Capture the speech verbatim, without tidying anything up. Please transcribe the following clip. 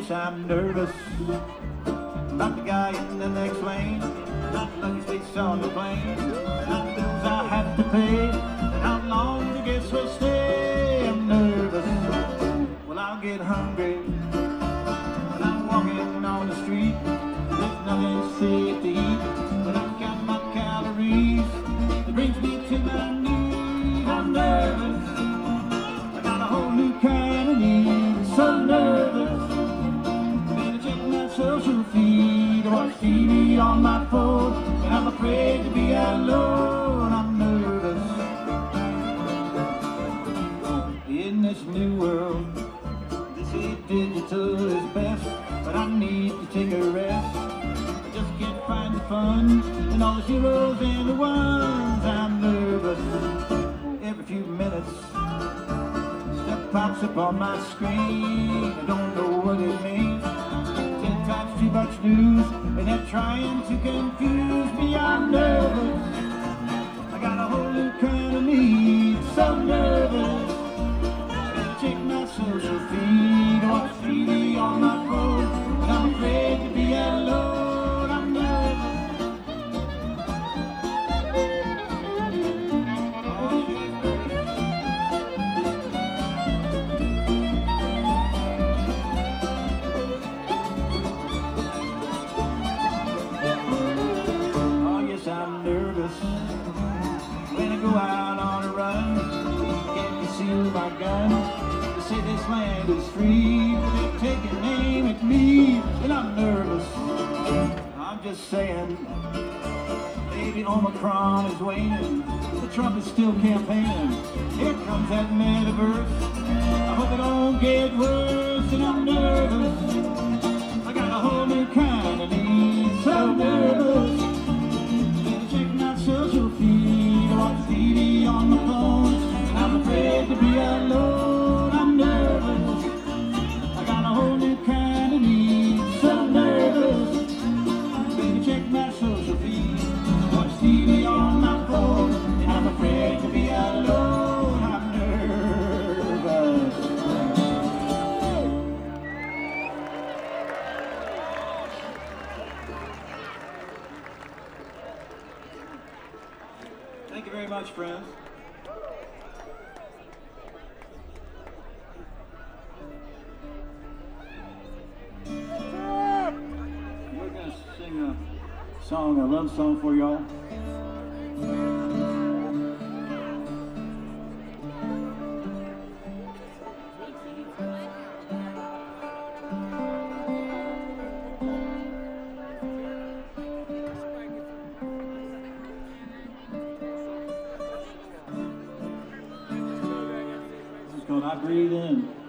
yes, I'm nervous about the guy in the next lane, not the lucky space on the plane, not the bills I have to pay, and how long the guests will stay. I'm nervous. Well, I'll get hungry when I'm walking on the street. There's nothing safe to eat when I count my calories. It brings me to my knees. I'm nervous. I got a whole new kind of need. So nervous. Better check my social feed or watch T V on my phone. And I'm afraid to be alone. I'm nervous. In this new world, they say digital is best, but I need to take a rest. I just can't find the fun in all the zeros and the ones. I'm nervous. Every few minutes, stuff pops up on my screen. I don't know what it means. Ten times too much news, and they're trying to confuse me. I'm nervous. I got a whole new kind of need. So nervous. Check my social feed, watch T V on my phone, and I'm afraid to be alone. I'm nervous. Oh yes, I'm nervous when I go out on a run. Can't conceal my gun. Say this land is free, but they're taking aim at me, and I'm nervous. I'm just saying, maybe Omicron is waning, but Trump is still campaigning. Here comes that metaverse. I hope it don't get worse, and I'm nervous. I got a whole new kind of need. So nervous. Better check my social feed, watch T V on my phone, and I'm afraid to be alone. I got a whole new kind of need. So nervous. Baby, check my social feed, watch T V on my phone, and I'm afraid to be alone. I'm nervous. Thank you very much, friends. Song, a love song for y'all. It's called I Breathe In.